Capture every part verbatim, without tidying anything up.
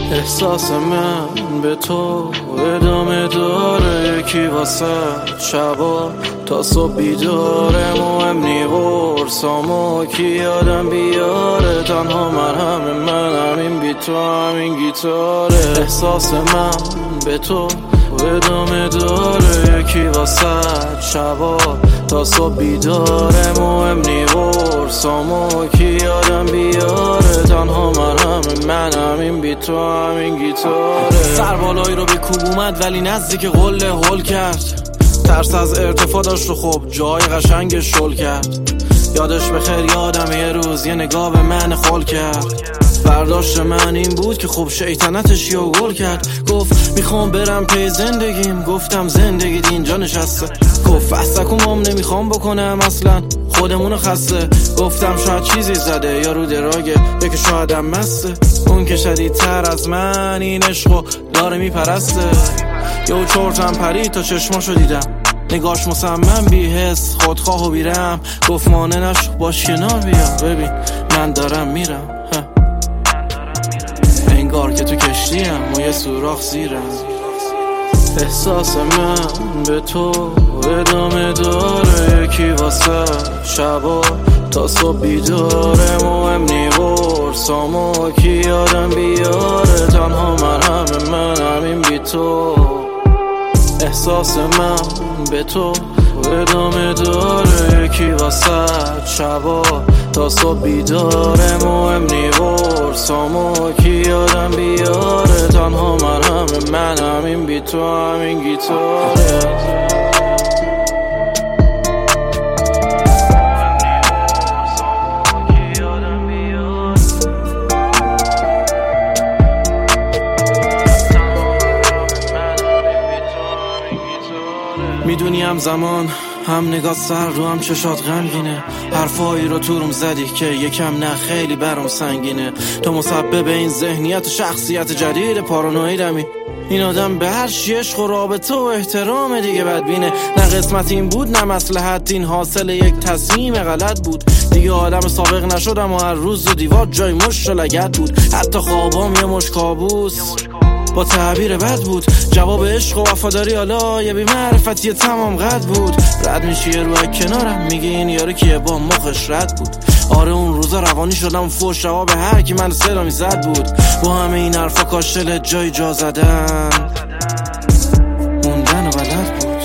احساس من به تو ادامه داره، یکی واسه شبا تا صبح بیداره. مهم نی قرصامو کی یادم بیاره، تنها مرهم من همین بی تو همین گیتاره. احساس من به تو ادامه داره، یکی واسه شبا تا صبح بیداره. مهم نی قرصامو کی یادم بیاره، تنها مرهم من همین بی تو همین گیتاره. سربالایی رو به کوب اومد ولی نزدیک قله هل کرد، ترس از ارتفاع داشت و خب جای قشنگ شل کرد. یادش بخیر یادم یه روز یه نگاه به من خل کرد. برداشت من این بود که خب شیطنتش یا گل کرد. گفت میخوام برم پی زندگیم، گفتم زندگی اینجا نشسته. گفت فستکومم نمیخوام بکنم اصلا خودمونو خسته. گفتم شاید چیزی زده یا رو دراگه یا که شایدم مسته. اون که شدیدتر از من این عشقو داره میپرسته. یه چرتم پرید تا چشماشو دیدم، نگاش مصمم بی حس خودخواه و بیرم. گفت مانه نشو باش کنار بیام، ببین من دارم میرم. انگار که تو کشتیم و یه سوراخ زیرم. احساس من به تو ادامه داره، یکی واسه شبا تا صبح بیداره. مهم نی قرصامو کی یادم بیاره، تنها مرهم من همین بی تو. احساس من به تو ادامه داره، یکی واسه شبا تا صبح بیداره. مهم نی قرصامو کی یادم بیاره، تنها مرهم من همین بی تو همین گیتاره. میدونی هم زمان هم نگاه سر رو هم چشات غمگینه. حرفایی رو تو روم زدی که یکم نه خیلی برام سنگینه. تو مسبب این ذهنیت و شخصیت جدید پارانویدمی. این آدم به هر چی عشق و رابطه و احترام دیگه بدبینه. نه قسمت این بود نه مصلحت، این حاصل یک تصمیم غلط بود. دیگه آدم سابق نشدم و هر روز و دیوار جای مشت و لگد بود. حتی خوابام یه مش کابوس با تعبیر بد بود. جواب عشق و وفاداری حالا یه بی‌معرفتی تمام قد بود. رد میشی یه روی کنارم میگی این یارو کیه با مخش رد بود. آره اون روزا روانی شدم فوش جواب هر کی من صدا میزد بود. با همه این حرفا کاشل جای جا زدن موندن و بلد بود.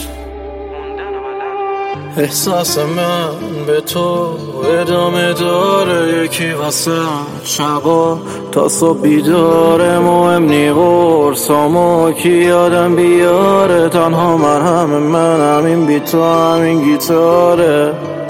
احساس من به تو ادامه داره، یکی واسه شبا تا صبح بیداره. مهم نی قرصامو کی یادم بیاره، تنها مرهم من همین بی تو همین گیتاره.